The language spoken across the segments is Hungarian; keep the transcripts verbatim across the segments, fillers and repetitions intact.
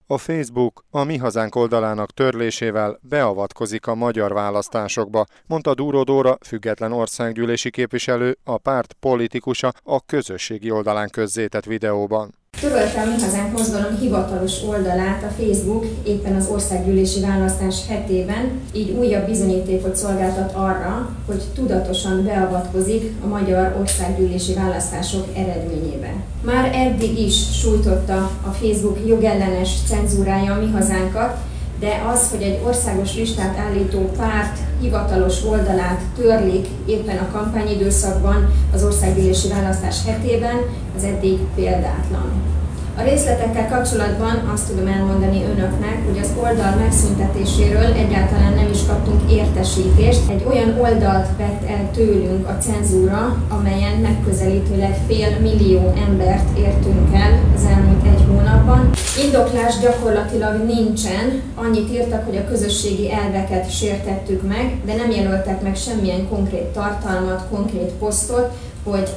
A Facebook a Mi Hazánk oldalának törlésével beavatkozik a magyar választásokba, mondta Dúró Dóra, független országgyűlési képviselő, a párt politikusa a közösségi oldalán közzétett videóban. Törölte a Mi Hazánk mozgalom hivatalos oldalát a Facebook éppen az országgyűlési választás hetében, így újabb bizonyítékot szolgáltat arra, hogy tudatosan beavatkozik a magyar országgyűlési választások eredményébe. Már eddig is sújtotta a Facebook jogellenes cenzúrája a Mi Hazánkat, de az, hogy egy országos listát állító párt hivatalos oldalát törlik éppen a kampányidőszakban, az országgyűlési választás hetében, az eddig példátlan. A részletekkel kapcsolatban azt tudom elmondani önöknek, hogy az oldal megszüntetéséről egyáltalán nem is kaptunk értesítést. Egy olyan oldalt vett el tőlünk a cenzúra, amelyen megközelítőleg fél millió embert értünk el az elmúlt egy hónapban. Indoklás gyakorlatilag nincsen, annyit írtak, hogy a közösségi elveket sértettük meg, de nem jelöltek meg semmilyen konkrét tartalmat, konkrét posztot, hogy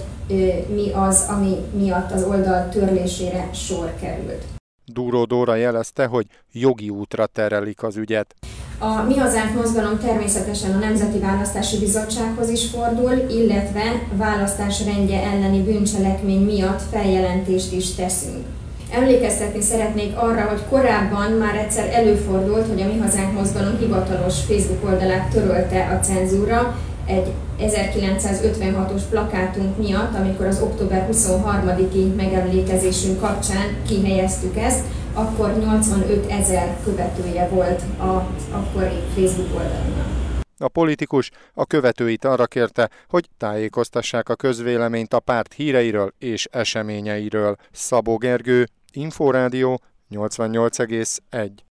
mi az, ami miatt az oldal törlésére sor került. Dúró Dóra jelezte, hogy jogi útra terelik az ügyet. A Mi Hazánk mozgalom természetesen a Nemzeti Választási Bizottsághoz is fordul, illetve választásrendje elleni bűncselekmény miatt feljelentést is teszünk. Emlékeztetni szeretnék arra, hogy korábban már egyszer előfordult, hogy a Mi Hazánk mozgalom hivatalos Facebook oldalát törölte a cenzúra, egy ezerkilencszázötvenhatos plakátunk miatt, amikor az október huszonharmadiki megemlékezésünk kapcsán kihelyeztük ezt, akkor nyolcvanöt ezer követője volt az akkori Facebook oldalunknak. A politikus a követőit arra kérte, hogy tájékoztassák a közvéleményt a párt híreiről és eseményeiről. Szabó Gergő, Inforádió, nyolcvannyolc egész egy.